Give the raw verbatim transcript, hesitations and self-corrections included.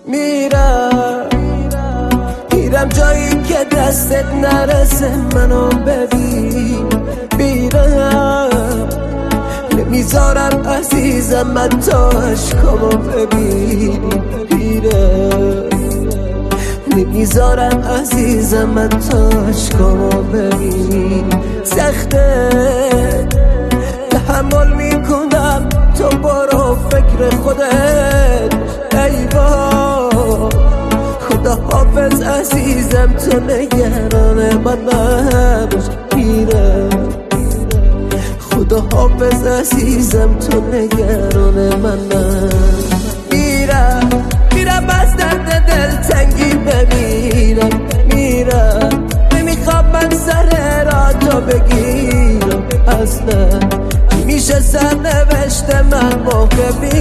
میرم میرم جایی که دستت نرسه منو ببین. میرم نمیذارم عزیزم من تا عشقامو ببین. میرم نمیذارم عزیزم من تا عشقامو ببین. سخته تحمل میکنم تو برو فکر خودت. ای با خدا حافظ عزیزم تو نگران من نباش. میرم خدا حافظ عزیزم تو نگران من نباش. میرم میرم از درد دلتنگی بمیرم. میرم نمیخوام من سر را تو بگیرم. اصلا میشه سر نوشته من موقع